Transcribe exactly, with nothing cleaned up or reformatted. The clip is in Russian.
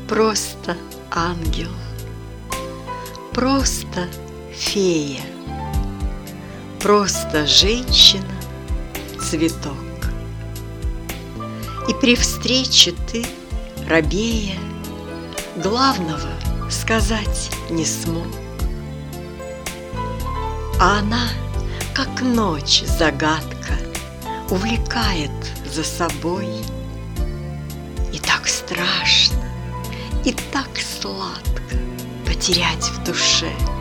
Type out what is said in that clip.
Просто ангел, просто фея, просто женщина-цветок. И при встрече ты, робея, главного сказать не смог. А она, как ночь загадка, увлекает за собой. И так страшно, и так сладко потерять в душе